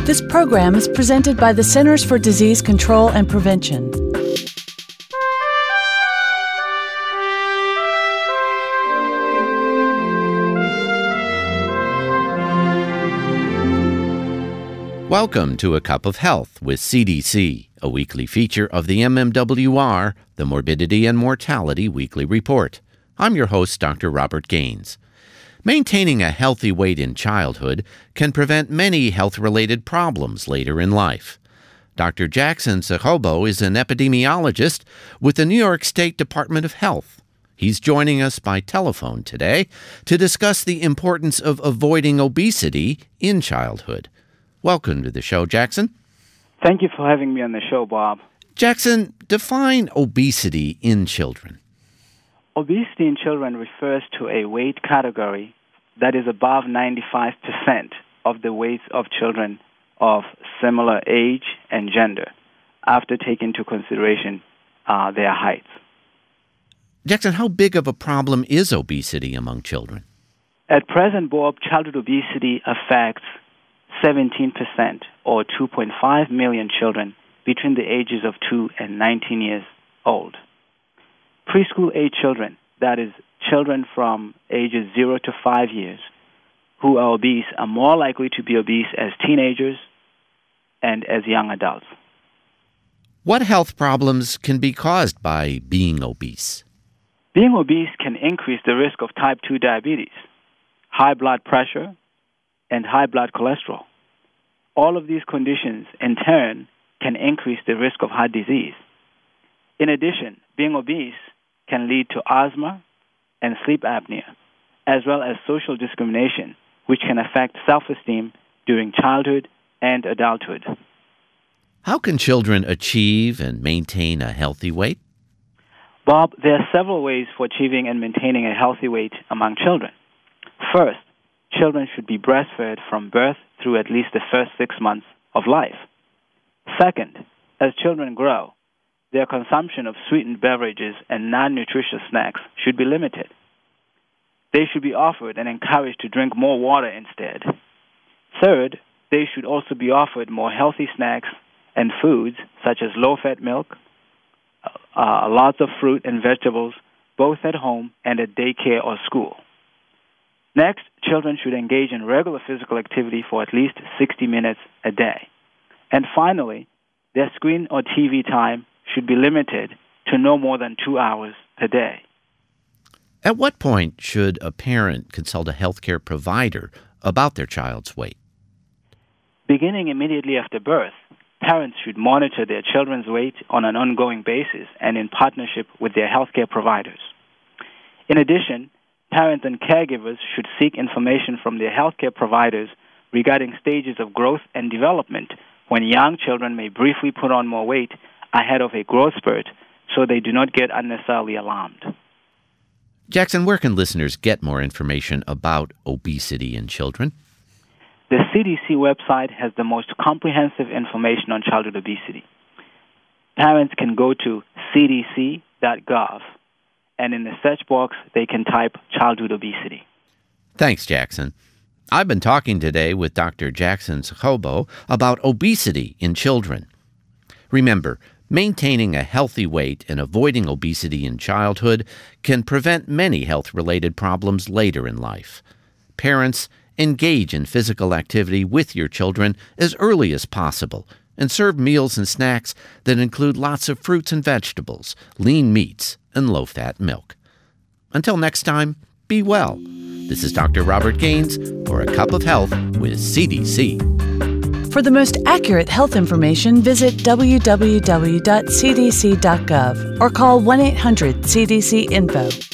This program is presented by the Centers for Disease Control and Prevention. Welcome to A Cup of Health with CDC, a weekly feature of the MMWR, the Morbidity and Mortality Weekly Report. I'm your host, Dr. Robert Gaines. Maintaining a healthy weight in childhood can prevent many health-related problems later in life. Dr. Jackson Sahobo is an epidemiologist with the New York State Department of Health. He's joining us by telephone today to discuss the importance of avoiding obesity in childhood. Welcome to the show, Jackson. Thank you for having me on the show, Bob. Jackson, define obesity in children. Obesity in children refers to a weight category that is above 95% of the weights of children of similar age and gender, after taking into consideration their heights. Jackson, how big of a problem is obesity among children? At present, Bob, childhood obesity affects 17%, or 2.5 million children between the ages of 2 and 19 years old. Preschool-age children, that is, children from ages 0 to 5 years, who are obese are more likely to be obese as teenagers and as young adults. What health problems can be caused by being obese? Being obese can increase the risk of type 2 diabetes, high blood pressure, and high blood cholesterol. All of these conditions, in turn, can increase the risk of heart disease. In addition, being obese can lead to asthma and sleep apnea, as well as social discrimination, which can affect self-esteem during childhood and adulthood. How can children achieve and maintain a healthy weight? Bob, there are several ways for achieving and maintaining a healthy weight among children. First, children should be breastfed from birth through at least the first 6 months of life. Second, as children grow, their consumption of sweetened beverages and non-nutritious snacks should be limited. They should be offered and encouraged to drink more water instead. Third, they should also be offered more healthy snacks and foods such as low-fat milk, lots of fruit and vegetables, both at home and at daycare or school. Next, children should engage in regular physical activity for at least 60 minutes a day. And finally, their screen or TV time should be limited to no more than 2 hours per day. At what point should a parent consult a healthcare provider about their child's weight? Beginning immediately after birth, parents should monitor their children's weight on an ongoing basis and in partnership with their healthcare providers. In addition, parents and caregivers should seek information from their healthcare providers regarding stages of growth and development when young children may briefly put on more weight ahead of a growth spurt, so they do not get unnecessarily alarmed. Jackson, where can listeners get more information about obesity in children? The CDC website has the most comprehensive information on childhood obesity. Parents can go to cdc.gov, and in the search box, they can type childhood obesity. Thanks, Jackson. I've been talking today with Dr. Jackson Sahobo about obesity in children. Remember, maintaining a healthy weight and avoiding obesity in childhood can prevent many health-related problems later in life. Parents, engage in physical activity with your children as early as possible and serve meals and snacks that include lots of fruits and vegetables, lean meats, and low-fat milk. Until next time, be well. This is Dr. Robert Gaines for A Cup of Health with CDC. For the most accurate health information, visit www.cdc.gov or call 1-800-CDC-INFO.